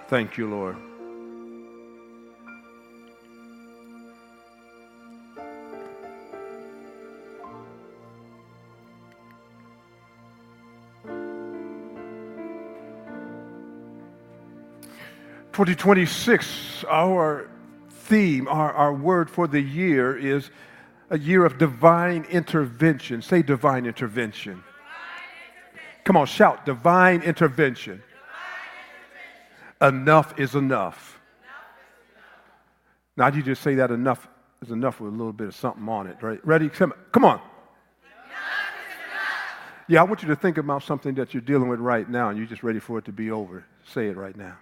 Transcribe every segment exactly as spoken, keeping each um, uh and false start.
Thank you, Lord. twenty twenty-six, our theme, our, our word for the year is a year of divine intervention. Say divine intervention. Divine intervention. Come on, shout divine intervention. Divine intervention. Enough is enough. Enough is enough. Now, you just say that enough is enough with a little bit of something on it, right? Ready? Come, come on. Yeah, I want you to think about something that you're dealing with right now and you're just ready for it to be over. Say it right now.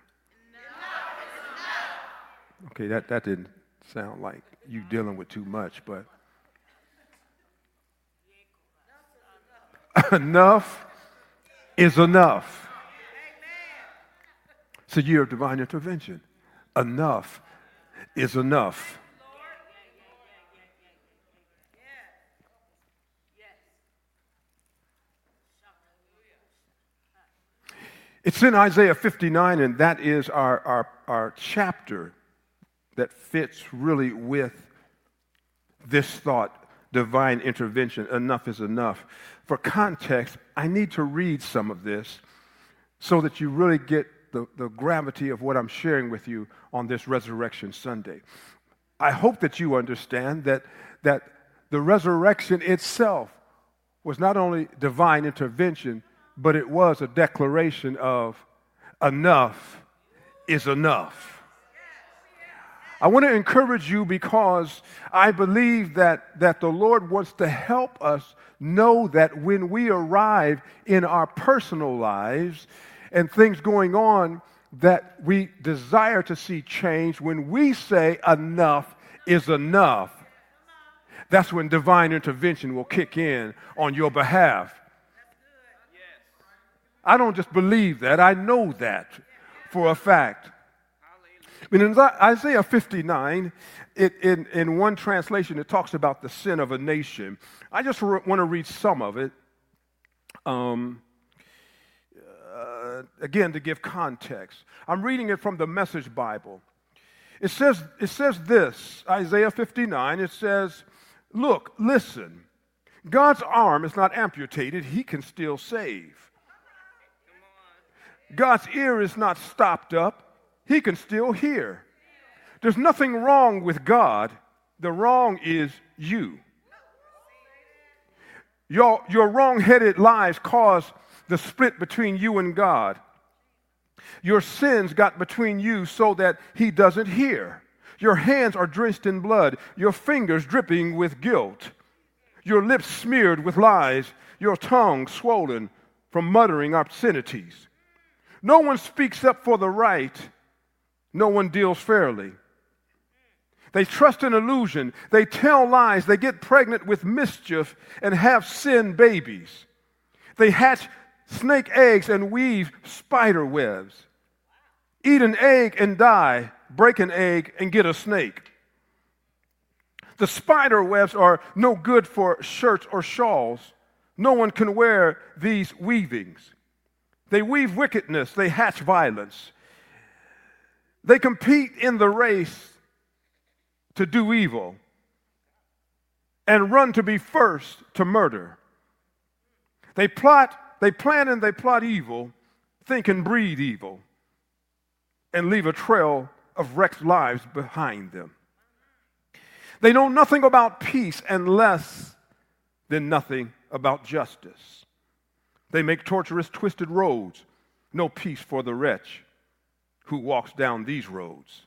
Okay, that, that didn't sound like you dealing with too much, but enough is enough. It's a year of divine intervention. Enough is enough. It's in Isaiah fifty-nine, and that is our, our, our chapter that fits really with this thought, divine intervention. Enough is enough. For context, I need to read some of this so that you really get the, the gravity of what I'm sharing with you on this Resurrection Sunday. I hope that you understand that, that the resurrection itself was not only divine intervention, but it was a declaration of enough is enough. I want to encourage you because I believe that, that the Lord wants to help us know that when we arrive in our personal lives and things going on that we desire to see change, when we say enough is enough, that's when divine intervention will kick in on your behalf. I don't just believe that, I know that for a fact. But in Isaiah fifty-nine, it, in, in one translation, it talks about the sin of a nation. I just re- want to read some of it, um, uh, again, to give context. I'm reading it from the Message Bible. It says, it says this, Isaiah fifty-nine, it says, look, listen, God's arm is not amputated, he can still save. God's ear is not stopped up, he can still hear. There's nothing wrong with God. The wrong is you. Your, your wrong-headed lies caused the split between you and God. Your sins got between you so that he doesn't hear. Your hands are drenched in blood. Your fingers dripping with guilt. Your lips smeared with lies. Your tongue swollen from muttering obscenities. No one speaks up for the right. No one deals fairly. They trust in illusion. They tell lies. They get pregnant with mischief and have sin babies. They hatch snake eggs and weave spider webs. Eat an egg and die. Break an egg and get a snake. The spider webs are no good for shirts or shawls. No one can wear these weavings. They weave wickedness. They hatch violence. They compete in the race to do evil and run to be first to murder. They plot, they plan and they plot evil, think and breed evil, and leave a trail of wrecked lives behind them. They know nothing about peace and less than nothing about justice. They make torturous, twisted roads, no peace for the wretch who walks down these roads.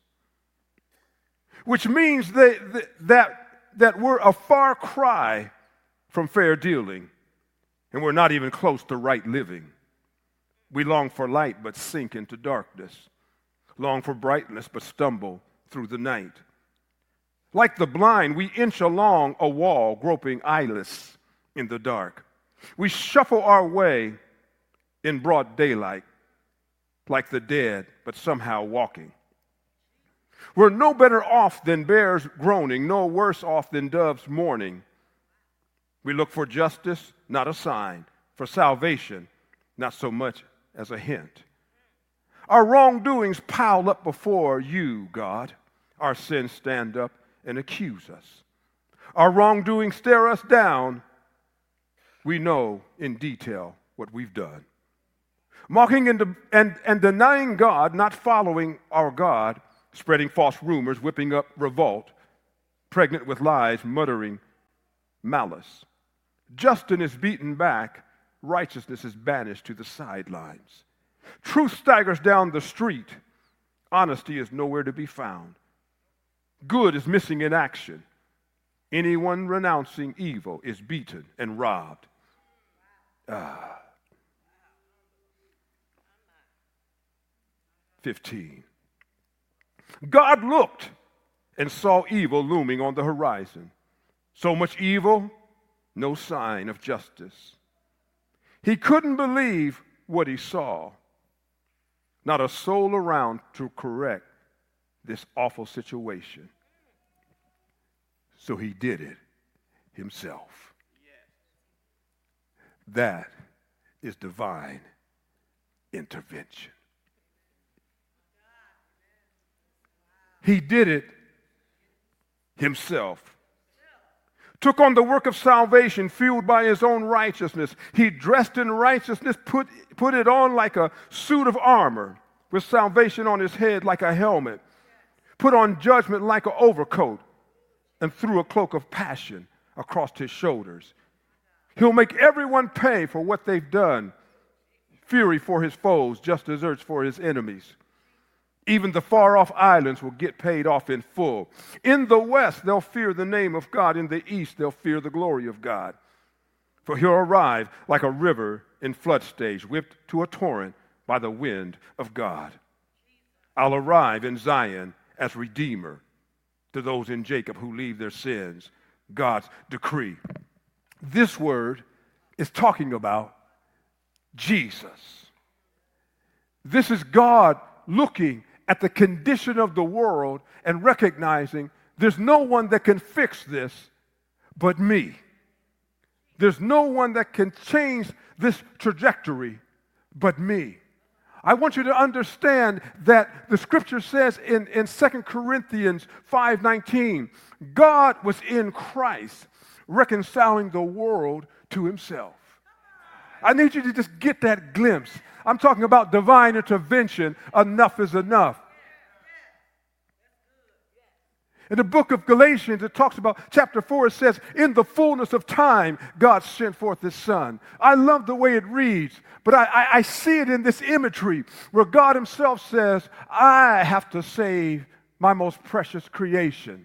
Which means they, that, that we're a far cry from fair dealing, and we're not even close to right living. We long for light but sink into darkness, long for brightness but stumble through the night. Like the blind, we inch along a wall, groping eyeless in the dark. We shuffle our way in broad daylight, like the dead, but somehow walking. We're no better off than bears groaning, no worse off than doves mourning. We look for justice, not a sign, for salvation, not so much as a hint. Our wrongdoings pile up before you, God. Our sins stand up and accuse us. Our wrongdoings stare us down. We know in detail what we've done. Mocking and, de- and, and denying God, not following our God, spreading false rumors, whipping up revolt, pregnant with lies, muttering malice. Justice is beaten back. Righteousness is banished to the sidelines. Truth staggers down the street. Honesty is nowhere to be found. Good is missing in action. Anyone renouncing evil is beaten and robbed. Ah. fifteen. God looked and saw evil looming on the horizon. So much evil, no sign of justice. He couldn't believe what he saw. Not a soul around to correct this awful situation. So he did it himself. That is divine intervention. He did it himself. Took on the work of salvation fueled by his own righteousness. He dressed in righteousness, put, put it on like a suit of armor, with salvation on his head like a helmet, put on judgment like an overcoat, and threw a cloak of passion across his shoulders. He'll make everyone pay for what they've done. Fury for his foes, just desserts for his enemies. Even the far-off islands will get paid off in full. In the west, they'll fear the name of God. In the east, they'll fear the glory of God. For he'll arrive like a river in flood stage, whipped to a torrent by the wind of God. I'll arrive in Zion as Redeemer to those in Jacob who leave their sins. God's decree. This word is talking about Jesus. This is God looking at the condition of the world and recognizing there's no one that can fix this but me. There's no one that can change this trajectory but me. I want you to understand that the scripture says in, in Second Corinthians five nineteen, God was in Christ reconciling the world to himself. I need you to just get that glimpse. I'm talking about divine intervention. Enough is enough. In the book of Galatians, it talks about, chapter four, it says, in the fullness of time, God sent forth his son. I love the way it reads, but I, I, I see it in this imagery where God himself says, I have to save my most precious creation.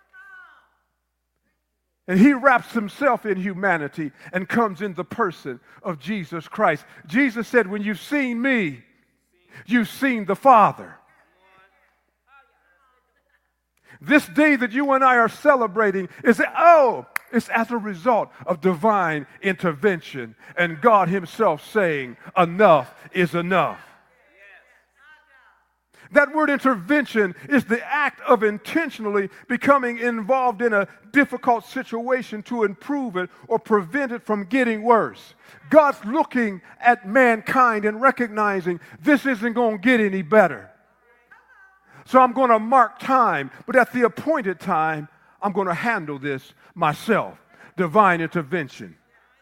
And he wraps himself in humanity and comes in the person of Jesus Christ. Jesus said, when you've seen me, you've seen the Father. This day that you and I are celebrating is, oh, it's as a result of divine intervention and God himself saying, enough is enough. That word intervention is the act of intentionally becoming involved in a difficult situation to improve it or prevent it from getting worse. God's looking at mankind and recognizing this isn't going to get any better. So I'm going to mark time, but at the appointed time, I'm going to handle this myself. Divine intervention.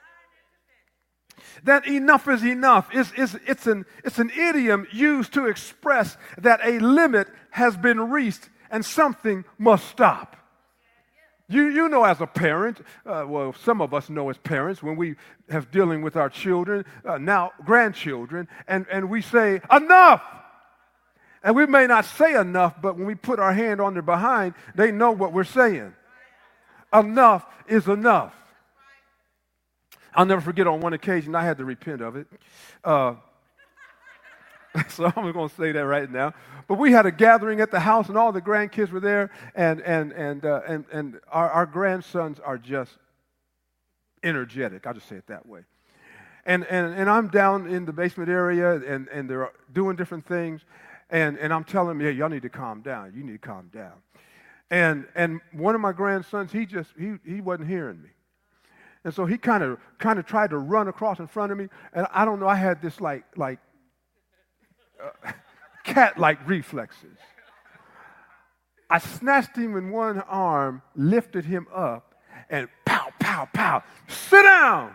That enough is enough is, is it's, an, it's an idiom used to express that a limit has been reached and something must stop. You, you know as a parent, uh, well, some of us know as parents, when we have dealing with our children, uh, now grandchildren, and, and we say, enough! And we may not say enough, but when we put our hand on their behind, they know what we're saying. Enough is enough. I'll never forget on one occasion, I had to repent of it. Uh, so I'm going to say that right now. But we had a gathering at the house, and all the grandkids were there, and and and uh, and, and our, our grandsons are just energetic. I'll just say it that way. And and and I'm down in the basement area, and, and they're doing different things, and, and I'm telling them, yeah, y'all need to calm down. You need to calm down. And and one of my grandsons, he just he he wasn't hearing me. And so he kind of kind of tried to run across in front of me, and I don't know. I had this like like uh, cat-like reflexes. I snatched him in one arm, lifted him up, and pow, pow, pow, sit down.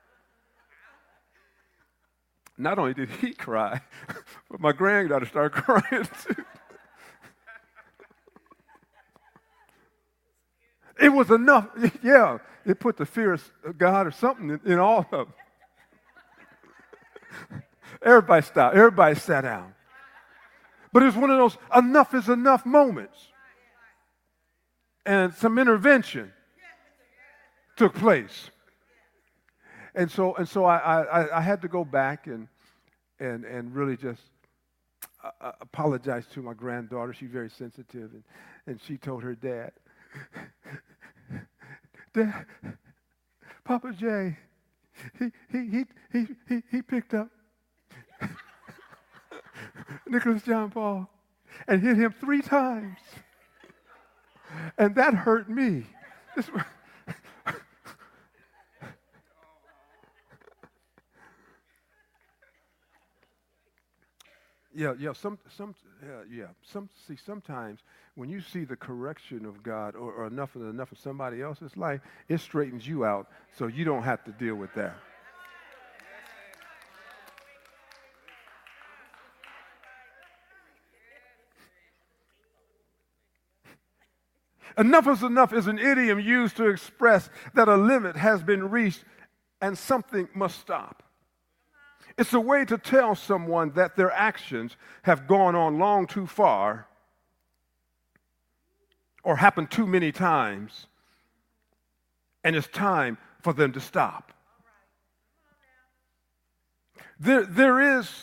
Not only did he cry, but my granddaughter started crying too. It was enough. Yeah, it put the fear of God or something in, in all of them. Everybody stopped. Everybody sat down. But it was one of those enough is enough moments. And some intervention took place. And so and so I, I, I had to go back and and and really just uh, apologize to my granddaughter. She's very sensitive. And, and she told her dad, Dad, Papa J, he he he he he, he picked up Nicholas John Paul and hit him three times. And that hurt me. This, yeah, yeah, some, some, yeah, yeah. Some, see, sometimes when you see the correction of God or, or enough and enough of somebody else's life, it straightens you out so you don't have to deal with that. Enough is enough is an idiom used to express that a limit has been reached and something must stop. It's a way to tell someone that their actions have gone on long too far or happened too many times, and it's time for them to stop. There, there is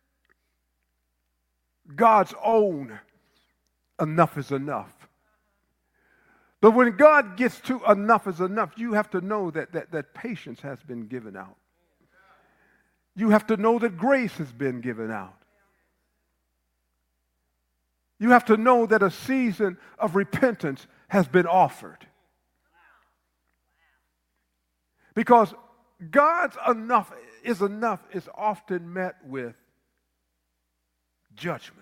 God's own enough is enough. But when God gets to enough is enough, you have to know that, that, that patience has been given out. You have to know that grace has been given out. You have to know that a season of repentance has been offered. Because God's enough is enough is often met with judgment.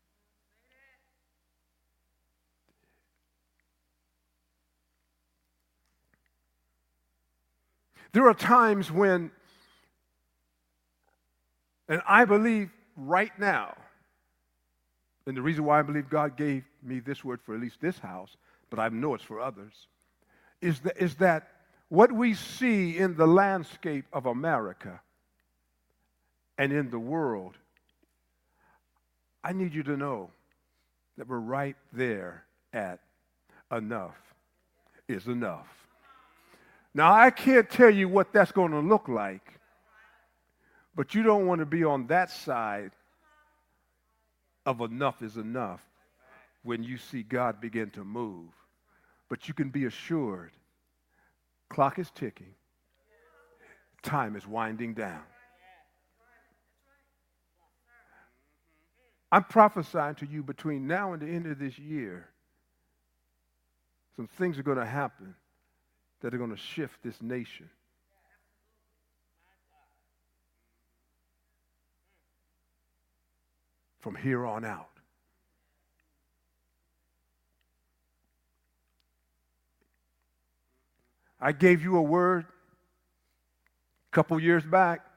There are times when, and I believe right now, and the reason why I believe God gave me this word for at least this house, but I know it's for others, is that, is that what we see in the landscape of America and in the world, I need you to know that we're right there at enough is enough. Now, I can't tell you what that's going to look like, but you don't want to be on that side of enough is enough when you see God begin to move. But you can be assured, clock is ticking, time is winding down. I'm prophesying to you between now and the end of this year, some things are going to happen that are going to shift this nation. From here on out. I gave you a word a couple years back.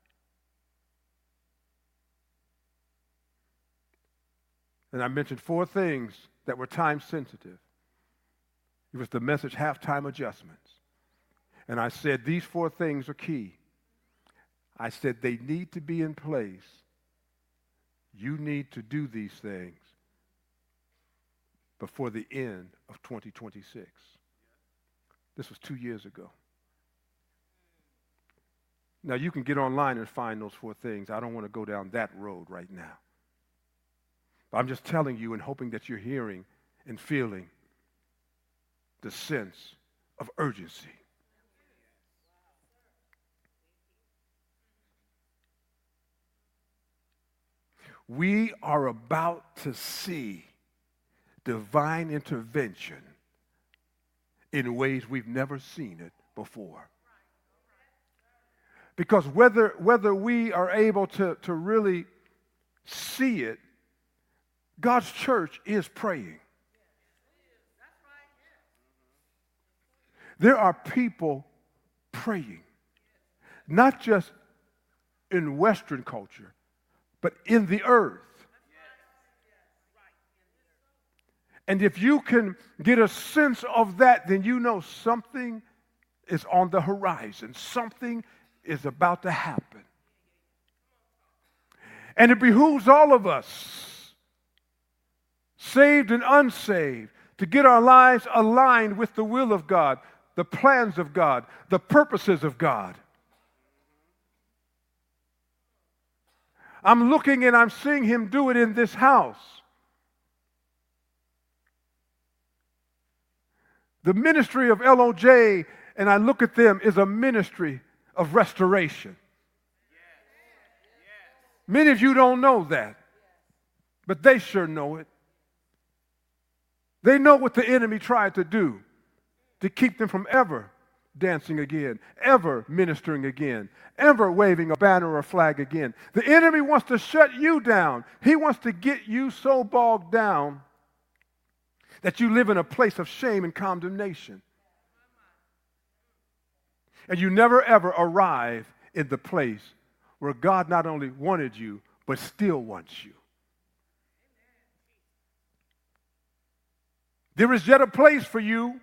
And I mentioned four things that were time sensitive. It was the message halftime adjustments. And I said these four things are key. I said they need to be in place. You need to do these things before the end of twenty twenty-six. This was two years ago. Now, you can get online and find those four things. I don't want to go down that road right now. But I'm just telling you and hoping that you're hearing and feeling the sense of urgency. We are about to see divine intervention in ways we've never seen it before. Because whether, whether we are able to, to really see it God's church is praying. There are people praying, not just in Western culture, but in the earth. And if you can get a sense of that, then you know something is on the horizon. Something is about to happen. And it behooves all of us, saved and unsaved, to get our lives aligned with the will of God, the plans of God, the purposes of God. I'm looking and I'm seeing him do it in this house. The ministry of L O J, and I look at them, is a ministry of restoration. Many of you don't know that, but they sure know it. They know what the enemy tried to do to keep them from ever dancing again, ever ministering again, ever waving a banner or a flag again. The enemy wants to shut you down. He wants to get you so bogged down that you live in a place of shame and condemnation. And you never ever arrive in the place where God not only wanted you, but still wants you. There is yet a place for you.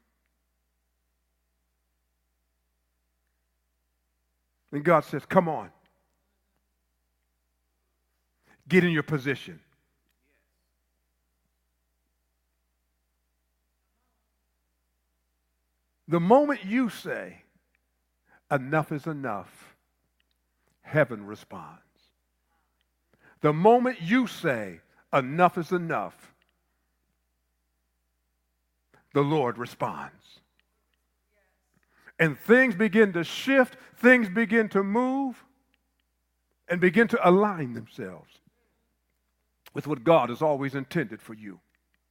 And God says, come on. Get in your position. The moment you say, enough is enough, heaven responds. The moment you say, enough is enough, the Lord responds. And things begin to shift, things begin to move, and begin to align themselves with what God has always intended for you.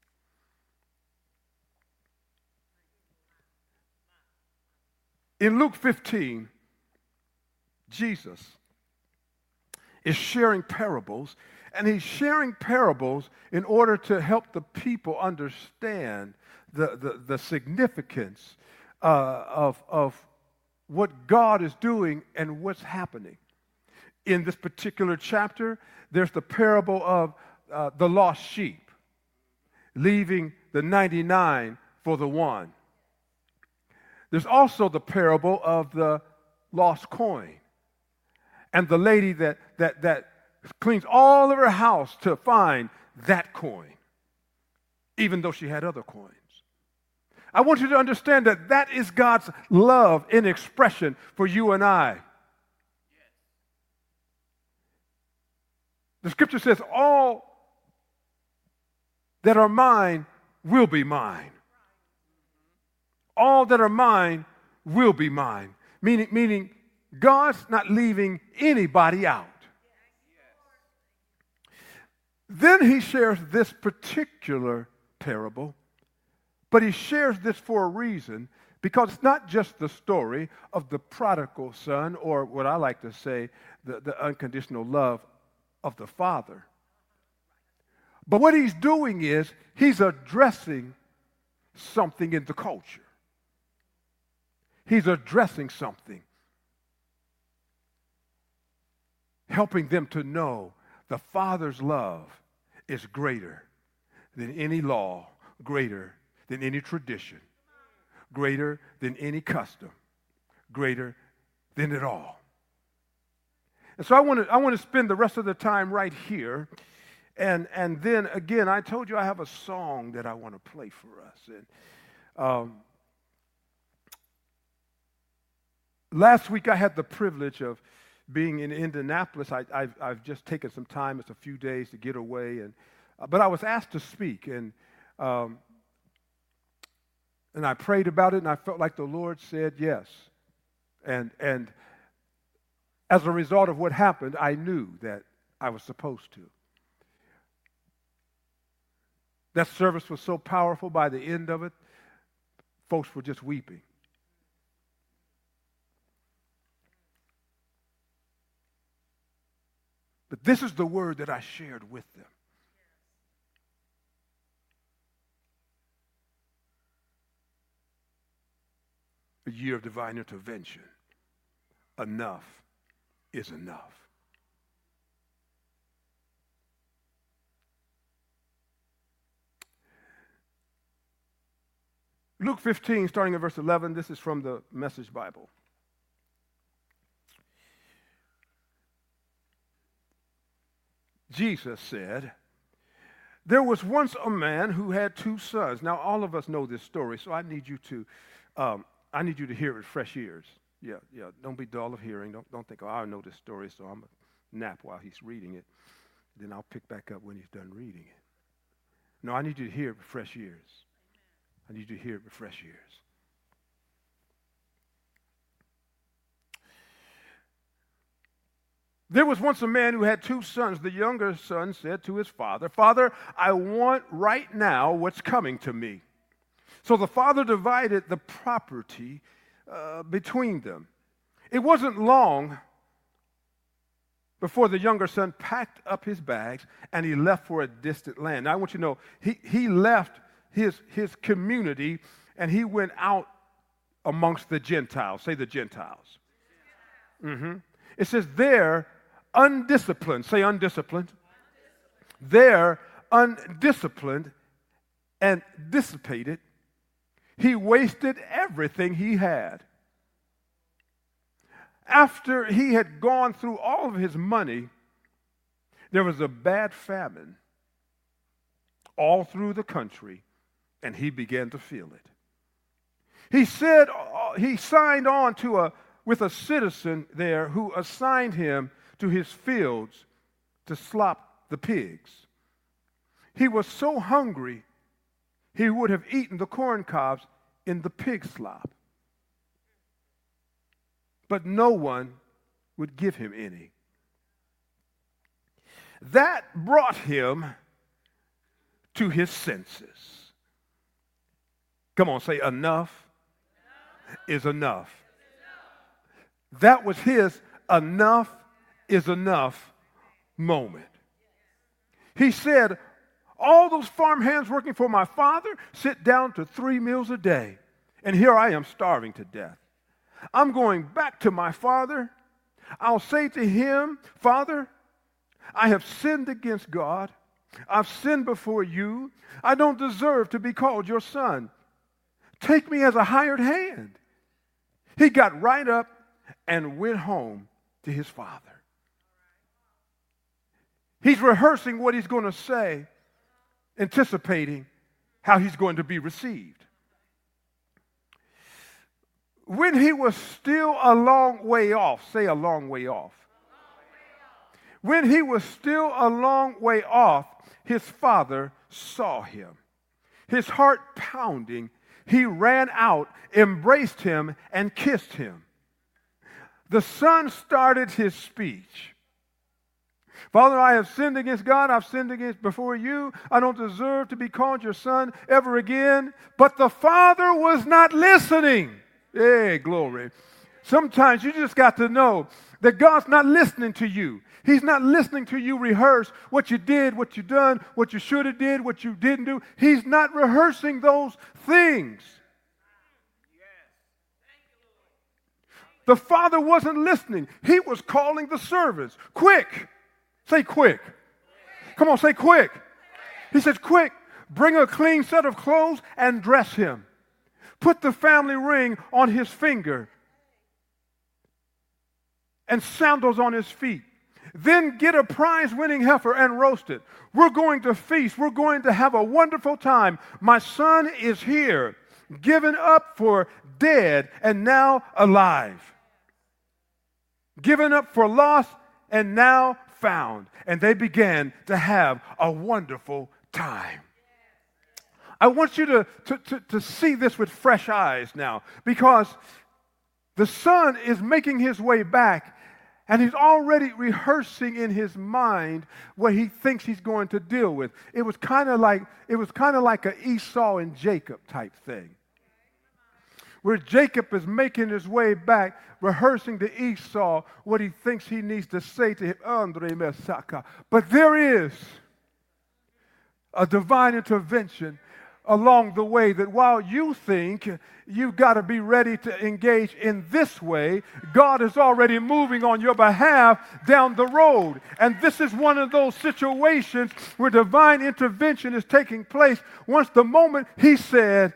In Luke fifteen, Jesus is sharing parables, and he's sharing parables in order to help the people understand the, the, the significance uh, of, of what God is doing and what's happening. In this particular chapter, there's the parable of uh, the lost sheep, leaving the ninety-nine for the one. There's also the parable of the lost coin and the lady that, that, that cleans all of her house to find that coin, even though she had other coins. I want you to understand that that is God's love in expression for you and I. The scripture says, all that are mine will be mine. All that are mine will be mine. Meaning, meaning God's not leaving anybody out. Then he shares this particular parable, but he shares this for a reason, because it's not just the story of the prodigal son, or what I like to say, the, the unconditional love of the Father. But what he's doing is he's addressing something in the culture. He's addressing something, helping them to know the Father's love is greater than any law, greater than any tradition, greater than any custom, greater than it all. And so I want to I want to spend the rest of the time right here. And, and then, again, I told you I have a song that I want to play for us. And um, last week I had the privilege of being in Indianapolis. I, I've, I've just taken some time. It's a few days to get away. And, uh, but I was asked to speak. And, um, and I prayed about it, and I felt like the Lord said yes. And, and as a result of what happened, I knew that I was supposed to. That service was so powerful. By the end of it, folks were just weeping. But this is the word that I shared with them. a year of divine intervention. Enough is enough. Luke fifteen, starting at verse eleven, this is from the Message Bible. Jesus said, there was once a man who had two sons. Now, all of us know this story, so I need you to, um, I need you to hear it with fresh ears. Yeah, yeah. Don't be dull of hearing. Don't, don't think, oh, I know this story, so I'm going to nap while he's reading it. Then I'll pick back up when he's done reading it. No, I need you to hear it with fresh ears. I need you to hear it with fresh ears. There was once a man who had two sons. The younger son said to his father, Father, I want right now what's coming to me. So the father divided the property uh, between them. It wasn't long before the younger son packed up his bags and he left for a distant land. Now I want you to know, he, he left his, his community and he went out amongst the Gentiles. Say the Gentiles. Mm-hmm. It says there, undisciplined, say undisciplined. There, undisciplined and dissipated, he wasted everything he had. After he had gone through all of his money, there was a bad famine all through the country, and he began to feel it. He said, he signed on to a with a citizen there who assigned him to his fields to slop the pigs. He was so hungry, he would have eaten the corn cobs in the pig slop. But no one would give him any. That brought him to his senses. Come on, say enough is enough. That was his enough is enough moment. He said, all those farm hands working for my father sit down to three meals a day, and here I am starving to death. I'm going back to my father. I'll say to him, Father, I have sinned against God. I've sinned before you. I don't deserve to be called your son. Take me as a hired hand. He got right up and went home to his father. He's rehearsing what he's going to say, anticipating how he's going to be received. When he was still a long way off, say a long way off. When he was still a long way off, his father saw him. His heart pounding, he ran out, embraced him, and kissed him. The son started his speech. Father, I have sinned against God. I've sinned against before you. I don't deserve to be called your son ever again. But the father was not listening. Hey, glory. Sometimes you just got to know that God's not listening to you. He's not listening to you rehearse what you did, what you done, what you should have did, what you didn't do. He's not rehearsing those things. The father wasn't listening. He was calling the servants. Quick. Say quick. Come on, say quick. He says, quick, bring a clean set of clothes and dress him. Put the family ring on his finger and sandals on his feet. Then get a prize-winning heifer and roast it. We're going to feast. We're going to have a wonderful time. My son is here, given up for dead and now alive. Given up for lost and now found. And they began to have a wonderful time. I want you to, to, to, to see this with fresh eyes now, because the son is making his way back and he's already rehearsing in his mind what he thinks he's going to deal with. It was kind of like it was kind of like an Esau and Jacob type thing, where Jacob is making his way back, rehearsing to Esau what he thinks he needs to say to him. But there is a divine intervention, along the way that while you think you've got to be ready to engage in this way, God is already moving on your behalf down the road. And this is one of those situations where divine intervention is taking place once the moment He said,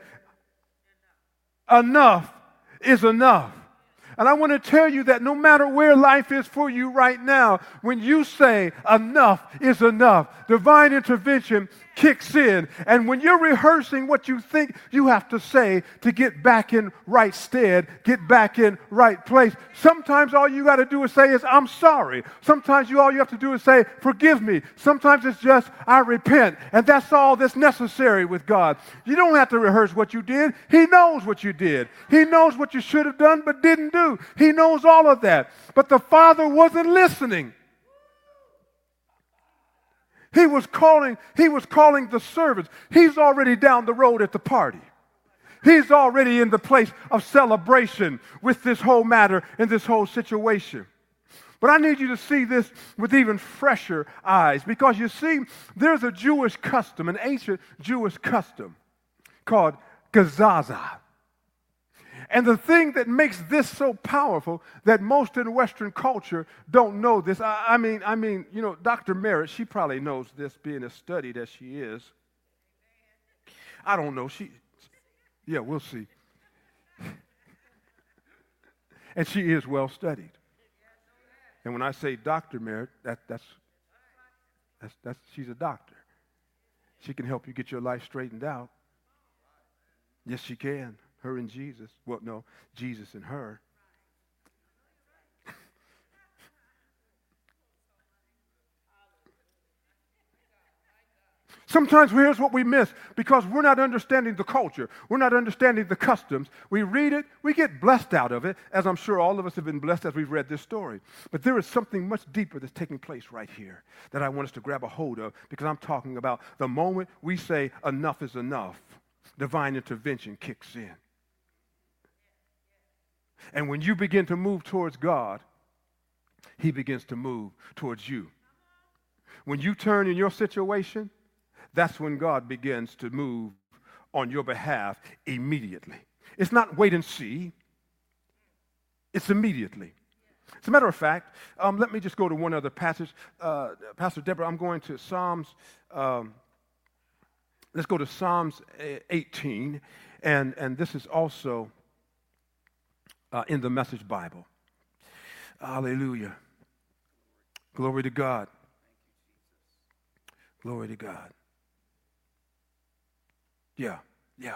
enough is enough. And I want to tell you that no matter where life is for you right now, when you say enough is enough, divine intervention kicks in. And when you're rehearsing what you think you have to say to get back in right stead, get back in right place, sometimes all you got to do is say is, I'm sorry. Sometimes you all you have to do is say, forgive me. Sometimes it's just, I repent. And that's all that's necessary with God. You don't have to rehearse what you did. He knows what you did. He knows what you should have done but didn't do. He knows all of that. But the Father wasn't listening. He was calling, he was calling the servants. He's already down the road at the party. He's already in the place of celebration with this whole matter and this whole situation. But I need you to see this with even fresher eyes, because you see, there's a Jewish custom, an ancient Jewish custom called gazaza. And the thing that makes this so powerful that most in Western culture don't know this, I, I mean, I mean, you know, Doctor Merritt, she probably knows this, being as studied as she is. I don't know. She, yeah, we'll see. And she is well studied. And when I say Doctor Merritt, that, that's, that's, that's, she's a doctor. She can help you get your life straightened out. Yes, she can. Her and Jesus. Well, no, Jesus and her. Sometimes here's what we miss, because we're not understanding the culture. We're not understanding the customs. We read it, we get blessed out of it, as I'm sure all of us have been blessed as we've read this story. But there is something much deeper that's taking place right here that I want us to grab a hold of, because I'm talking about the moment we say enough is enough, divine intervention kicks in. And when you begin to move towards God, He begins to move towards you. When you turn in your situation, that's when God begins to move on your behalf immediately. It's not wait and see. It's immediately. As a matter of fact, um, let me just go to one other passage. Uh, Pastor Deborah, I'm going to Psalms. Um, let's go to Psalms eighteen. And, and this is also Uh, in the Message Bible. Hallelujah. Glory to God. Glory to God. Yeah, yeah.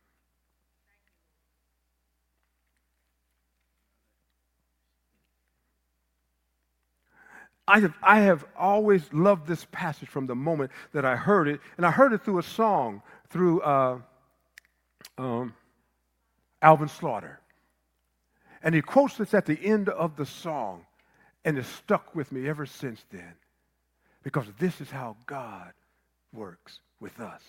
I have, I have always loved this passage from the moment that I heard it, and I heard it through a song, through uh, um, Alvin Slaughter. And he quotes this at the end of the song, and it's stuck with me ever since then, because this is how God works with us.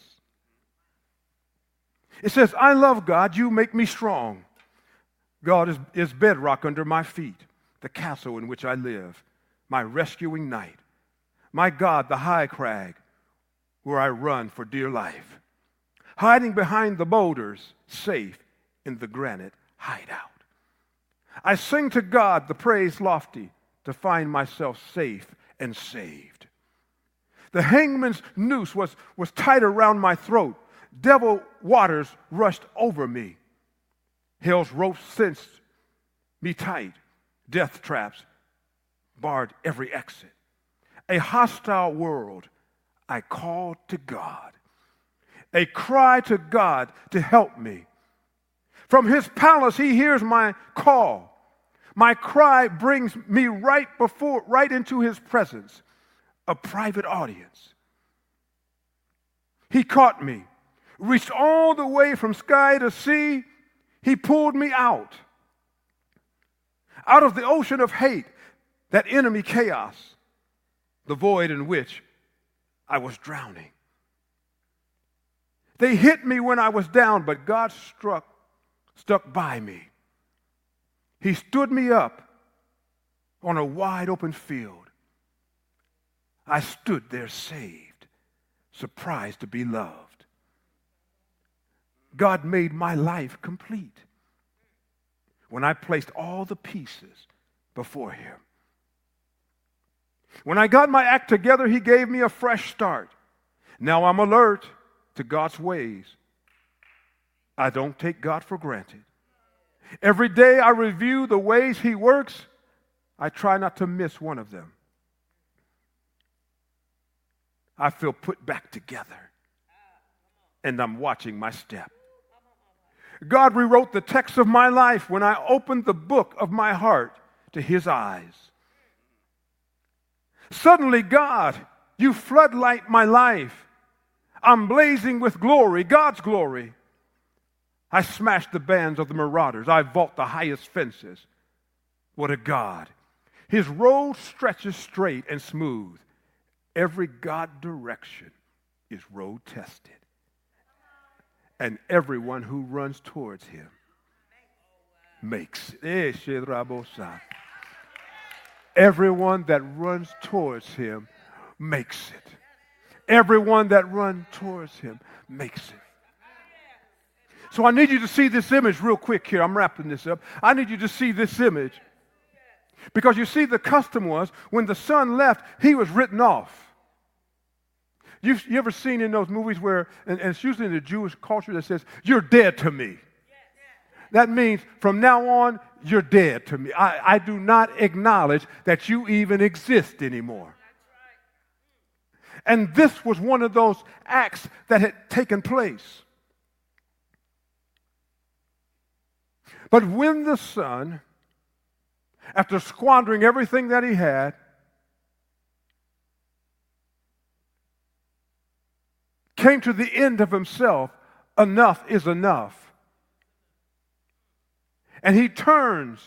It says, I love God, you make me strong. God is, is bedrock under my feet, the castle in which I live, my rescuing night. My God, the high crag, where I run for dear life, hiding behind the boulders, safe in the granite hideout. I sing to God the praise lofty to find myself safe and saved. The hangman's noose was, was tight around my throat. Devil waters rushed over me. Hell's ropes cinched me tight. Death traps barred every exit. A hostile world, I called to God. A cry to God to help me. From His palace, He hears my call. My cry brings me right before, right into His presence, a private audience. He caught me, reached all the way from sky to sea. He pulled me out, out of the ocean of hate, that enemy chaos, the void in which I was drowning. They hit me when I was down, but God struck, stuck by me. He stood me up on a wide open field. I stood there saved, surprised to be loved. God made my life complete when I placed all the pieces before him. When I got my act together, he gave me a fresh start. Now I'm alert to God's ways. I don't take God for granted. Every day I review the ways he works. I try not to miss one of them. I feel put back together, and I'm watching my step. God rewrote the text of my life when I opened the book of my heart to his eyes. Suddenly, God, you floodlight my life. I'm blazing with glory, God's glory. I smash the bands of the marauders. I vault the highest fences. What a God. His road stretches straight and smooth. Every God direction is road tested. And everyone who runs towards him makes it. Everyone that runs towards him makes it. Everyone that runs towards him makes it. So I need you to see this image real quick here. I'm wrapping this up. I need you to see this image. Because you see, the custom was when the son left, he was written off. You've, you ever seen in those movies where, and, and it's usually in the Jewish culture that says, you're dead to me. That means from now on, you're dead to me. I, I do not acknowledge that you even exist anymore. And this was one of those acts that had taken place. But when the son, after squandering everything that he had, came to the end of himself, enough is enough. And he turns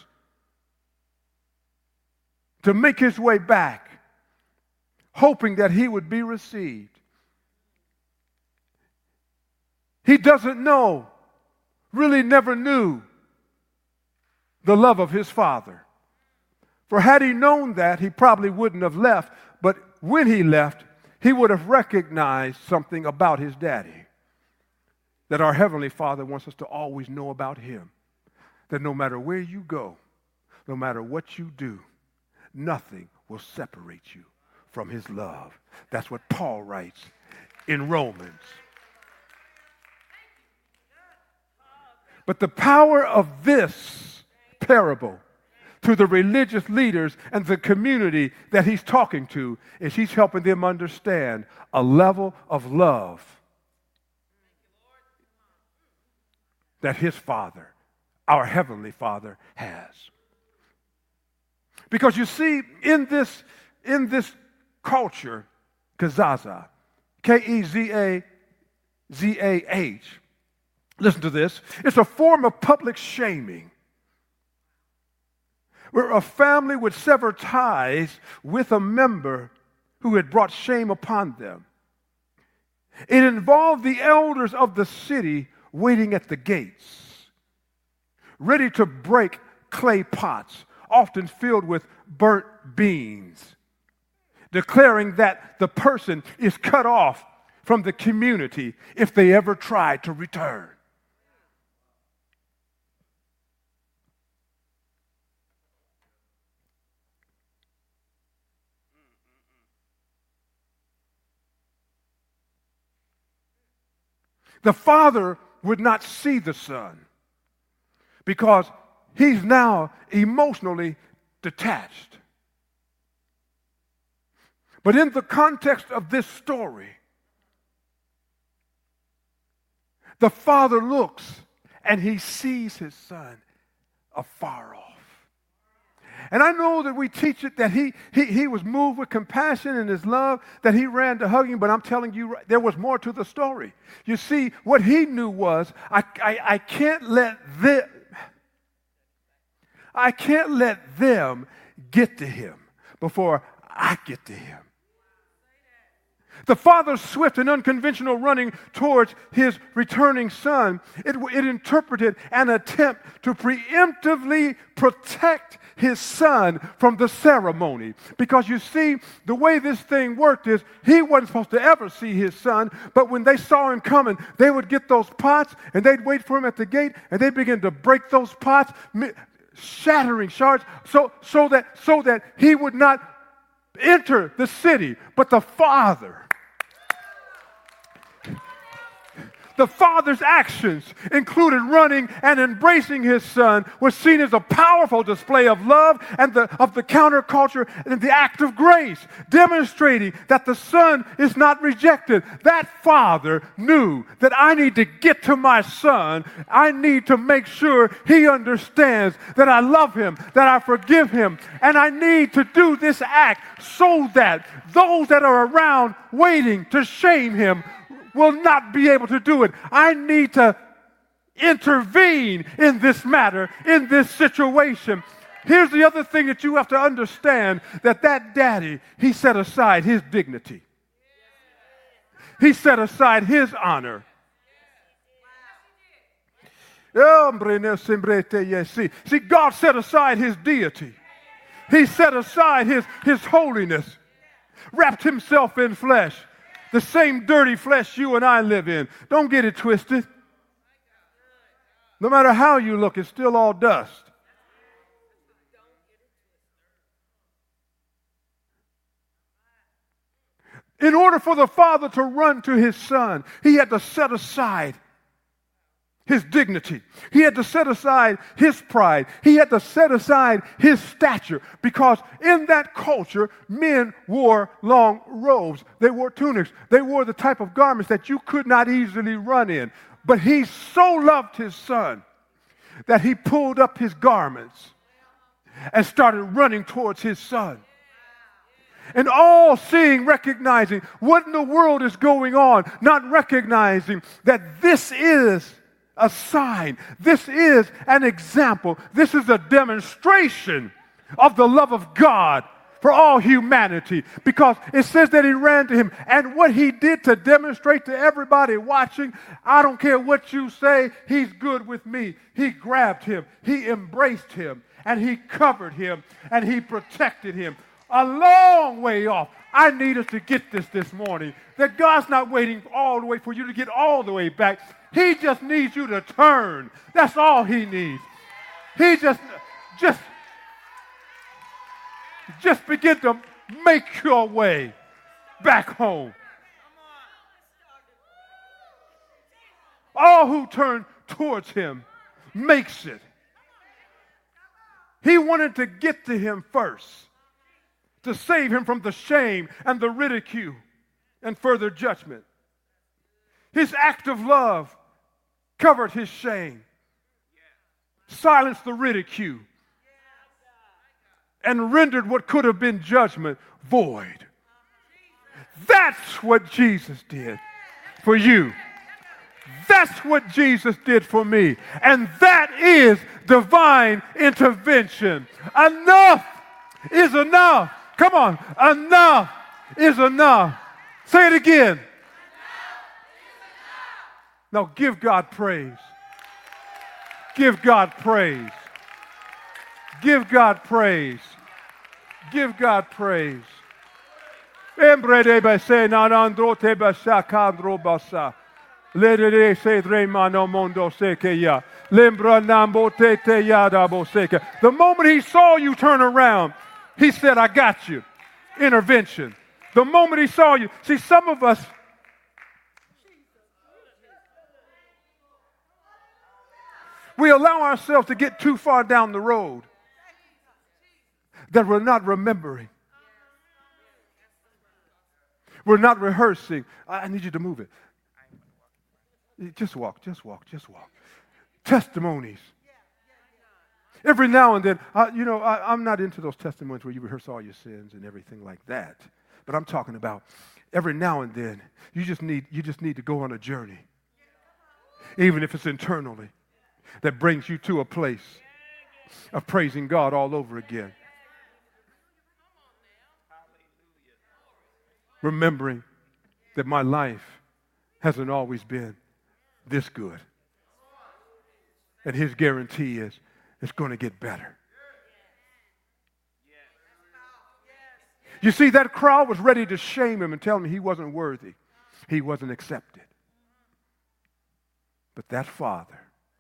to make his way back, hoping that he would be received. He doesn't know, really never knew the love of his father. For had he known that, he probably wouldn't have left. But when he left, he would have recognized something about his daddy that our Heavenly Father wants us to always know about him. That no matter where you go, no matter what you do, nothing will separate you from his love. That's what Paul writes in Romans. But the power of this parable to the religious leaders and the community that he's talking to is he's helping them understand a level of love that his Father, our Heavenly Father, has. Because you see, in this, in this culture, Kezaza, K E Z A Z A H, listen to this, it's a form of public shaming, where a family would sever ties with a member who had brought shame upon them. It involved the elders of the city waiting at the gates, ready to break clay pots, often filled with burnt beans, declaring that the person is cut off from the community if they ever try to return. The father would not see the son because he's now emotionally detached. But in the context of this story, the father looks and he sees his son afar off. And I know that we teach it that he, he, he was moved with compassion and his love, that he ran to hug him, but I'm telling you, there was more to the story. You see, what he knew was, I, I, I can't let them, I can't let them get to him before I get to him. The father's swift and unconventional running towards his returning son, it, it interpreted an attempt to preemptively protect his son from the ceremony. Because you see, the way this thing worked is he wasn't supposed to ever see his son, but when they saw him coming, they would get those pots and they'd wait for him at the gate and they'd begin to break those pots, shattering shards, so, so, that, so that he would not enter the city. But the father, the father's actions, included running and embracing his son, was seen as a powerful display of love and the, of the counterculture and the act of grace, demonstrating that the son is not rejected. That father knew that I need to get to my son. I need to make sure he understands that I love him, that I forgive him, and I need to do this act so that those that are around waiting to shame him will not be able to do it. I need to intervene in this matter, in this situation. Here's the other thing that you have to understand, that that daddy, he set aside his dignity. He set aside his honor. See, God set aside his deity. He set aside his, his holiness, wrapped himself in flesh. The same dirty flesh you and I live in. Don't get it twisted. No matter how you look, it's still all dust. In order for the father to run to his son, he had to set aside his dignity. He had to set aside his pride. He had to set aside his stature, because in that culture, men wore long robes. They wore tunics. They wore the type of garments that you could not easily run in. But he so loved his son that he pulled up his garments and started running towards his son. And all seeing, recognizing what in the world is going on, not recognizing that this is a sign. This is an example. This is a demonstration of the love of God for all humanity, because it says that he ran to him, and what he did to demonstrate to everybody watching, I don't care what you say, he's good with me. He grabbed him, he embraced him, and he covered him, and he protected him. A long way off. I need us to get this this morning, that God's not waiting all the way for you to get all the way back. He just needs you to turn. That's all he needs. He just, just, just begin to make your way back home. All who turn towards him makes it. He wanted to get to him first, to save him from the shame and the ridicule and further judgment. His act of love covered his shame, silenced the ridicule, and rendered what could have been judgment void. That's what Jesus did for you. That's what Jesus did for me. And that is divine intervention. Enough is enough. Come on. Enough is enough. Say it again. Now give God praise. Give God praise. Give God praise. Give God praise. The moment he saw you turn around, he said, I got you. Intervention. The moment he saw you. See, some of us, we allow ourselves to get too far down the road that we're not remembering. We're not rehearsing. I need you to move it. Just walk, just walk, just walk. Testimonies. Every now and then, uh, you know, I, I'm not into those testimonies where you rehearse all your sins and everything like that. But I'm talking about every now and then, you just need, you just need to go on a journey, even if it's internally, that brings you to a place of praising God all over again. Remembering that my life hasn't always been this good. And his guarantee is it's going to get better. You see, that crowd was ready to shame him and tell him he wasn't worthy. He wasn't accepted. But that father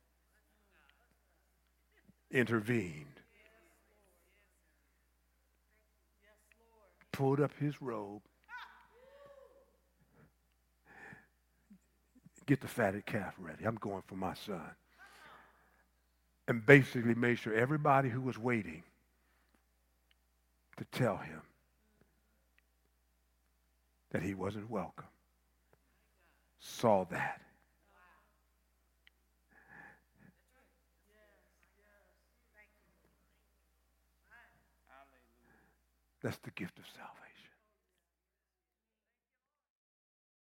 intervened, pulled up his robe, get the fatted calf ready. I'm going for my son. And basically made sure everybody who was waiting to tell him that he wasn't welcome saw that. That's the gift of salvation.